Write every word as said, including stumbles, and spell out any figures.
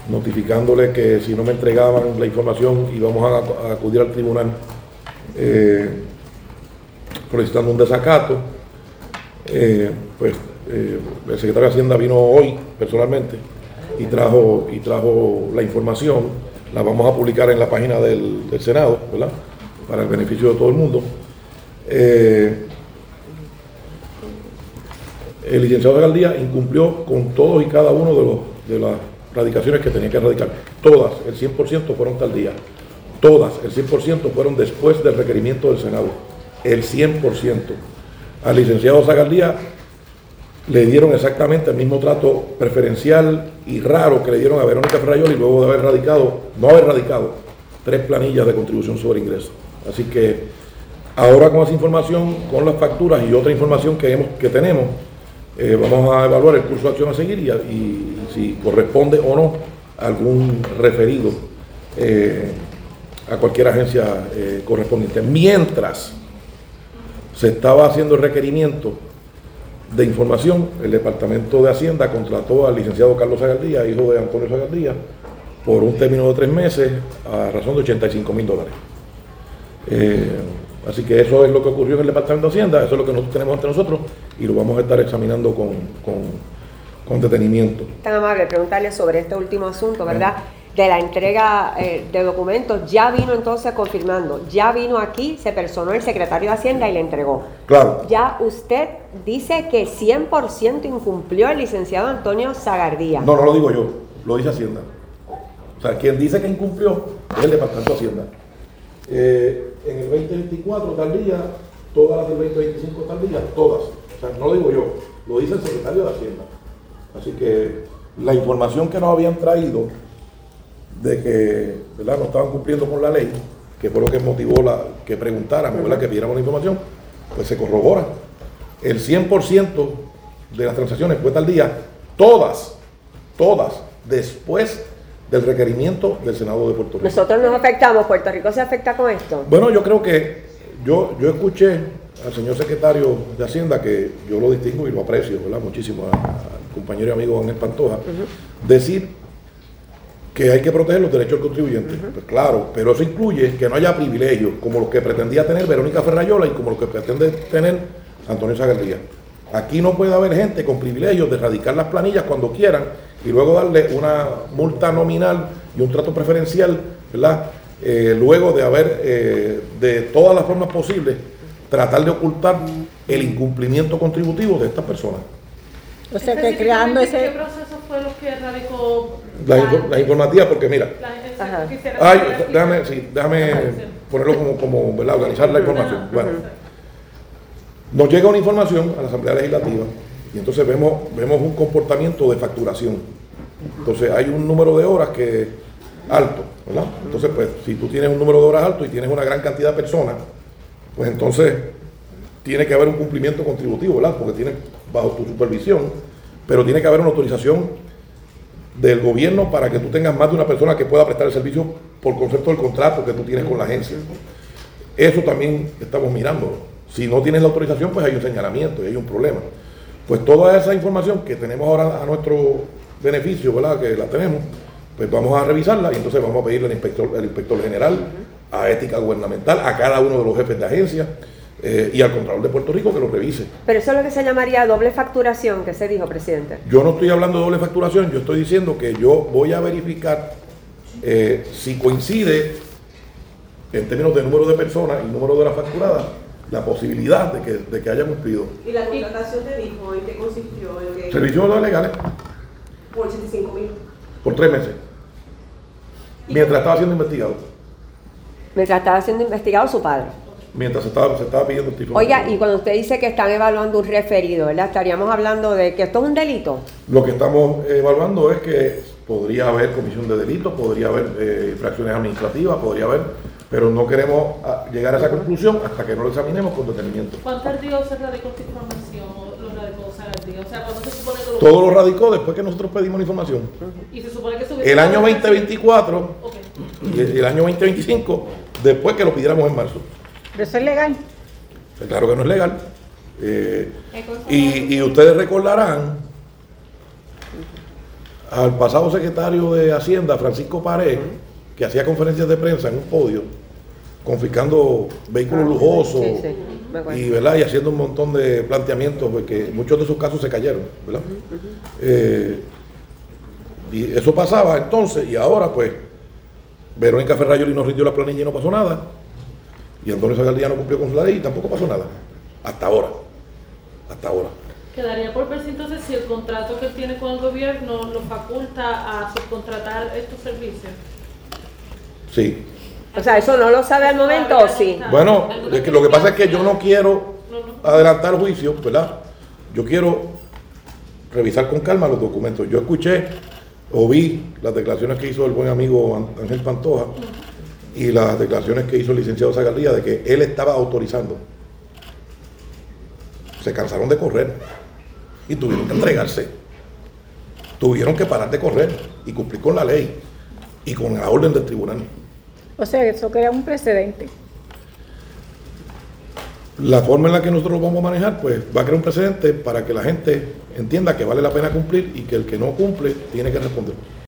notificándole que si no me entregaban la información íbamos a, a acudir al tribunal eh, solicitando un desacato. Eh, pues eh, el secretario de Hacienda vino hoy personalmente y trajo, y trajo la información. La vamos a publicar en la página del, del Senado, ¿verdad?, para el beneficio de todo el mundo. Eh, el licenciado Zagaldía incumplió con todos y cada uno de, los, de las radicaciones que tenía que radicar. Todas, el cien por ciento fueron tardías. Todas, el cien por ciento fueron después del requerimiento del Senado. El cien por ciento. Al licenciado Zagaldía le dieron exactamente el mismo trato preferencial y raro que le dieron a Verónica Ferrayoli luego de haber radicado, no haber radicado, tres planillas de contribución sobre ingresos. Así que ahora con esa información, con las facturas y otra información que, hemos, que tenemos, eh, vamos a evaluar el curso de acción a seguir y, y, y si corresponde o no algún referido eh, a cualquier agencia eh, correspondiente. Mientras se estaba haciendo el requerimiento de información, el Departamento de Hacienda contrató al licenciado Carlos Zagaldía, hijo de Antonio Zagaldía, por un término de tres meses a razón de ochenta y cinco mil dólares. Eh, así que eso es lo que ocurrió en el Departamento de Hacienda, eso es lo que nosotros tenemos ante nosotros y lo vamos a estar examinando con, con, con detenimiento. Tan amable, preguntarle sobre este último asunto, ¿verdad? De la entrega eh, de documentos, ya vino entonces confirmando, ya vino aquí, se personó el secretario de Hacienda y le entregó. Claro. Ya usted dice que cien por ciento incumplió el licenciado Antonio Zagaldía. No, no lo digo yo, lo dice Hacienda. O sea, quien dice que incumplió es el Departamento de Hacienda. Eh, en el veinte veinticuatro tal día, todas las del veinte veinticinco tal día, todas. O sea, no lo digo yo, lo dice el secretario de Hacienda. Así que la información que nos habían traído de que, ¿verdad?, no estaban cumpliendo con la ley, que fue lo que motivó la, que preguntáramos, ¿verdad?, que pidiéramos la información, pues se corrobora. El cien por ciento de las transacciones fue tal día, todas, todas, después del requerimiento del Senado de Puerto Rico. Nosotros nos afectamos, ¿Puerto Rico se afecta con esto? Bueno, yo creo que, yo, yo escuché al señor secretario de Hacienda, que yo lo distingo y lo aprecio, ¿verdad?, muchísimo, al compañero y amigo Ángel Pantoja, uh-huh. decir que hay que proteger los derechos del contribuyente. Uh-huh. Pues claro, pero eso incluye que no haya privilegios, como los que pretendía tener Verónica Ferrayoli y como los que pretende tener Antonio Zagaldía. Aquí no puede haber gente con privilegios de radicar las planillas cuando quieran y luego darle una multa nominal y un trato preferencial, ¿verdad? Eh, luego de haber, eh, de todas las formas posibles, tratar de ocultar el incumplimiento contributivo de estas personas. O sea que creando ese... ¿Qué proceso fue lo que radicó? Las la informativas, porque mira, La, ay, déjame, sí, déjame ponerlo como, como ¿verdad?, organizar la información. Bueno, nos llega una información a la Asamblea Legislativa y entonces vemos, vemos un comportamiento de facturación. Entonces hay un número de horas que es alto, ¿verdad? Entonces, pues, si tú tienes un número de horas alto y tienes una gran cantidad de personas, pues entonces tiene que haber un cumplimiento contributivo, ¿verdad?, porque tiene bajo tu supervisión, pero tiene que haber una autorización del gobierno para que tú tengas más de una persona que pueda prestar el servicio por concepto del contrato que tú tienes con la agencia. Eso también estamos mirando. Si no tienes la autorización, pues hay un señalamiento y hay un problema. Pues toda esa información que tenemos ahora a nuestro beneficio, ¿verdad?, que la tenemos, pues vamos a revisarla y entonces vamos a pedirle al inspector, al inspector general, a ética gubernamental, a cada uno de los jefes de agencia, Eh, y al Contralor de Puerto Rico que lo revise. Pero eso es lo que se llamaría doble facturación, que se dijo, presidente. Yo no estoy hablando de doble facturación, yo estoy diciendo que yo voy a verificar eh, si coincide en términos de número de personas y número de la facturada, la posibilidad de que, de que haya cumplido. ¿Y la contratación te dijo en qué consistió? ¿En qué? Servicios legales Por ochenta y cinco mil. por tres meses, mientras estaba siendo investigado. Mientras estaba siendo investigado su padre. Mientras se estaba, se estaba pidiendo el título. Oiga, y cuando usted dice que están evaluando un referido, ¿verdad?, estaríamos hablando de que esto es un delito. Lo que estamos evaluando es que podría haber comisión de delito, podría haber eh, infracciones administrativas, podría haber, pero no queremos a, llegar a esa conclusión hasta que no lo examinemos con detenimiento. ¿Cuán tardío se radicó esta información o lo radicó Zagaldía? O sea, ¿cuándo se supone que lo... Todo lo radicó después que nosotros pedimos la información. Y se supone que se hubiese... El año veinte veinticuatro Okay. y el, el año veinte veinticinco, después que lo pidiéramos en marzo. ¿Pero eso es legal? Pues claro que no es legal. Eh, y, y ustedes recordarán, al pasado secretario de Hacienda, Francisco Pared, que hacía conferencias de prensa en un podio, confiscando vehículos lujosos Sí, sí, me acuerdo. y, ¿verdad? y haciendo un montón de planteamientos, porque muchos de sus casos se cayeron, ¿verdad? Eh, y eso pasaba entonces, y ahora pues Verónica Ferrayoli nos rindió la planilla y no pasó nada, y Antonio Zagaldía no cumplió con su ley y tampoco pasó nada, hasta ahora, hasta ahora. Quedaría por ver si entonces si el contrato que tiene con el gobierno lo faculta a subcontratar estos servicios. Sí. O sea, ¿eso no lo sabe al momento o sí? Bueno, es que lo que pasa es que yo no quiero adelantar el juicio, ¿verdad? Yo quiero revisar con calma los documentos. Yo escuché o vi las declaraciones que hizo el buen amigo Ángel Pantoja y las declaraciones que hizo el licenciado Zagaldía de que él estaba autorizando. Se cansaron de correr y tuvieron que entregarse. Tuvieron que parar de correr y cumplir con la ley y con la orden del tribunal. O sea, eso crea un precedente. La forma en la que nosotros lo vamos a manejar, pues va a crear un precedente para que la gente entienda que vale la pena cumplir y que el que no cumple tiene que responder.